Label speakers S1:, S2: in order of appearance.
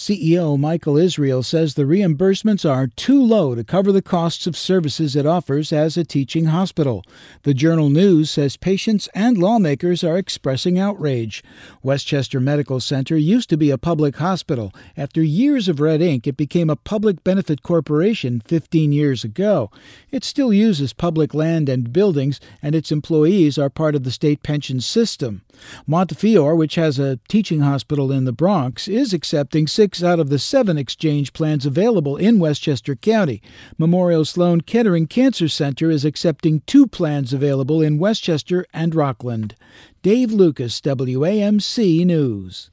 S1: CEO Michael Israel says the reimbursements are too low to cover the costs of services it offers as a teaching hospital. The Journal News says patients and lawmakers are expressing outrage. Westchester Medical Center used to be a public hospital. After years of red ink, it became a public benefit corporation 15 years ago. It still uses public land and buildings, and its employees are part of the state pension system. Montefiore, which has a teaching hospital in the Bronx, is accepting 6 out of the 7 exchange plans available in Westchester County. Memorial Sloan Kettering Cancer Center is accepting 2 plans available in Westchester and Rockland. Dave Lucas, WAMC News.